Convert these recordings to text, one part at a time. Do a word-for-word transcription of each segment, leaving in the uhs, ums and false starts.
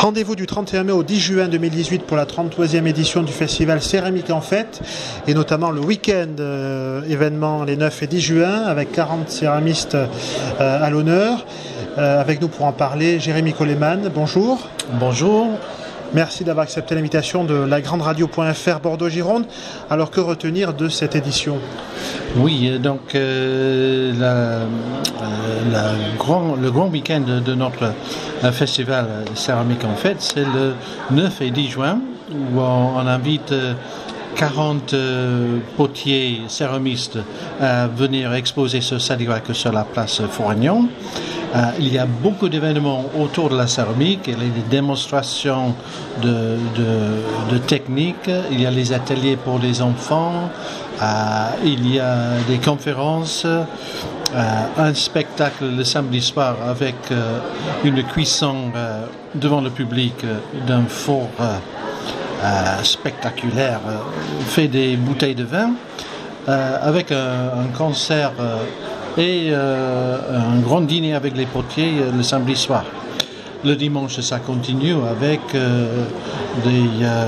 Rendez-vous du trente et un mai au dix juin deux mille dix-huit pour la trente-troisième édition du festival Céramique en Fête, et notamment le week-end euh, événement les neuf et dix juin avec quarante céramistes euh, à l'honneur. Euh, avec nous pour en parler, Jérémy Coleman, bonjour. Bonjour. Merci d'avoir accepté l'invitation de la grande radio point F R Bordeaux-Gironde. Alors que retenir de cette édition ? Oui, donc euh, la, euh, la grand, le grand week-end de notre euh, festival Céramique en Fête, c'est le neuf et dix juin, où on, on invite euh, quarante euh, potiers céramistes à venir exposer ce Sadirac sur la place Fouragnon. Euh, il y a beaucoup d'événements autour de la céramique, il y a des démonstrations de, de, de techniques, il y a les ateliers pour les enfants, euh, il y a des conférences, euh, un spectacle le samedi soir avec euh, une cuisson euh, devant le public euh, d'un four euh, euh, spectaculaire, euh, fait des bouteilles de vin, euh, avec un, un concert euh, et euh, un grand dîner avec les potiers euh, le samedi soir. Le dimanche, ça continue avec, euh, des, euh,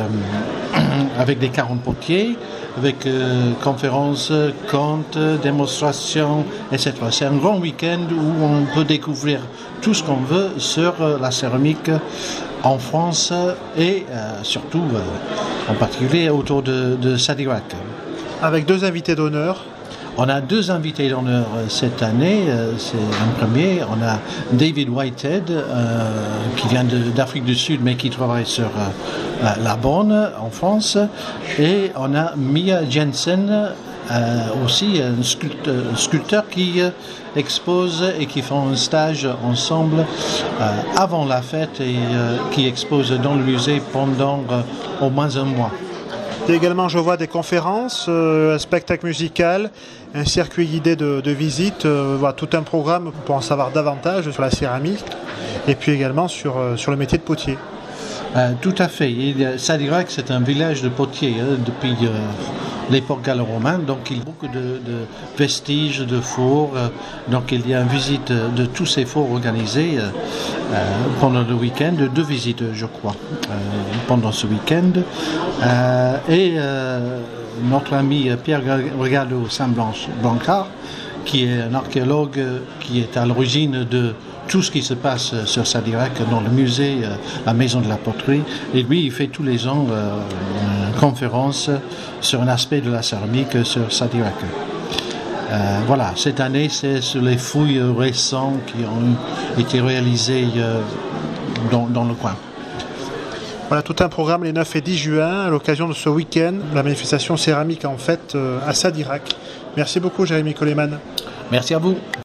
avec des quarante potiers, avec euh, conférences, contes, démonstrations, et cetera. C'est un grand week-end où on peut découvrir tout ce qu'on veut sur euh, la céramique en France et euh, surtout, euh, en particulier, autour de, de Sadirac. Avec deux invités d'honneur. On a deux invités d'honneur cette année. C'est un premier, on a David Whitehead, euh, qui vient de, d'Afrique du Sud, mais qui travaille sur euh, la Borne, en France. Et on a Mia Jensen, euh, aussi un sculpteur, un sculpteur qui euh, expose et qui font un stage ensemble euh, avant la fête et euh, qui expose dans le musée pendant euh, au moins un mois. Il y a également, je vois, des conférences, euh, un spectacle musical, un circuit guidé de, de visite, euh, voilà, tout un programme pour en savoir davantage sur la céramique et puis également sur, euh, sur le métier de potier. Euh, tout à fait. Sadirac, c'est un village de potiers hein, depuis euh, l'époque gallo-romaine, donc il y a beaucoup de, de vestiges de fours. Euh, donc il y a une visite de tous ces fours organisés euh, euh, pendant le week-end, deux visites, je crois, euh, pendant ce week-end. Euh, et euh, notre ami Pierre Regalo Saint-Blancard, qui est un archéologue qui est à l'origine de tout ce qui se passe sur Sadirac dans le musée, la maison de la poterie. Et lui, il fait tous les ans euh, une conférence sur un aspect de la céramique sur Sadirac. Euh, voilà, cette année, c'est sur les fouilles récentes qui ont été réalisées euh, dans, dans le coin. Voilà tout un programme les neuf et dix juin à l'occasion de ce week-end, la manifestation Céramique en Fête euh, à Sadirac. Merci beaucoup, Jérémy Coleman. Merci à vous.